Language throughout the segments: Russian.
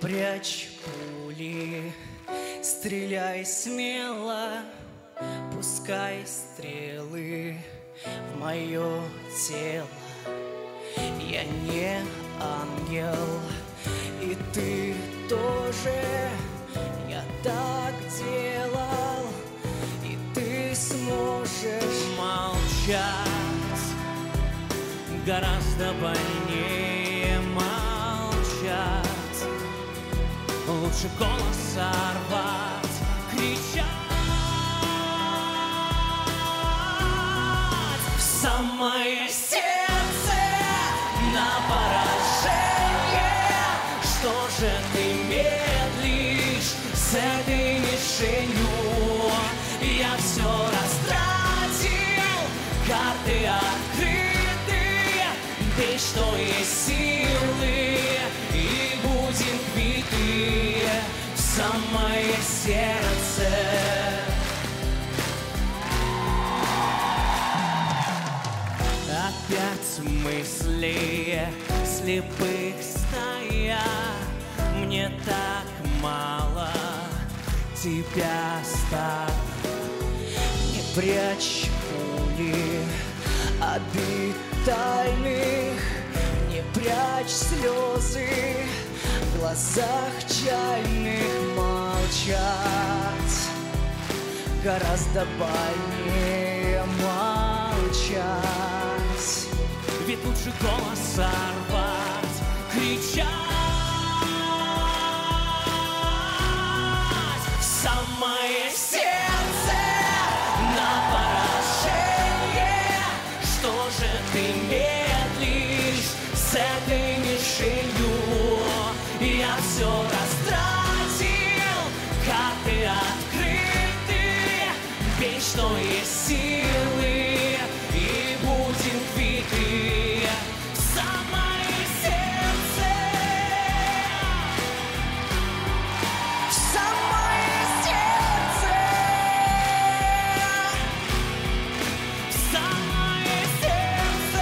прячь пули, стреляй смело, пускай стрелы в мое тело. Я не ангел, и ты тоже. Я так делал, и ты сможешь. Молчать гораздо больнее молчать. Лучше голос сорвать, кричать в самое сердце на поражение. Что же ты медлишь с этой мишенью? Я все растратил, карты открыты, бей, что есть силы, и будем квиты в самое сердце. Опять мысли слепых стая, мне так мало тебя стало. Не прячь пули обид тайных, не прячь слезы в глазах чайных. Молчать гораздо больнее молчать. Ведь лучше голос сорвать, кричать в самое сердце на поражение. Что же ты медлишь с этой мишенью? Я все растратил, карты открыты, бей, что есть силы, и будем квиты в самое сердце. В самое сердце. В самое сердце.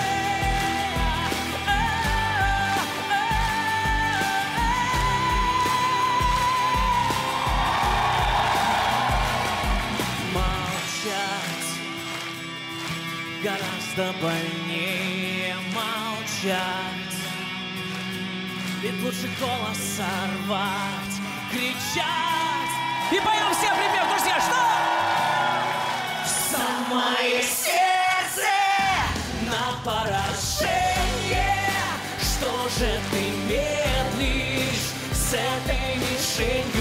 Молчать гораздо больнее молчать. Ведь лучше голос сорвать, кричать. И поем все припев, друзья, что? В самое сердце на поражение. Что же ты медлишь с этой мишенью?